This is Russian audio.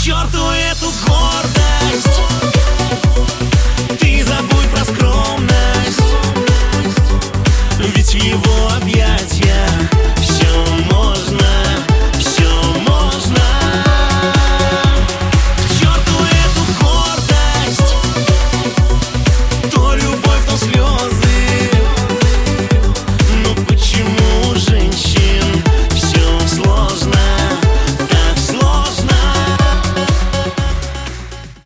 черту эту гордость. Ты забудь про скромность, ведь в его объятиях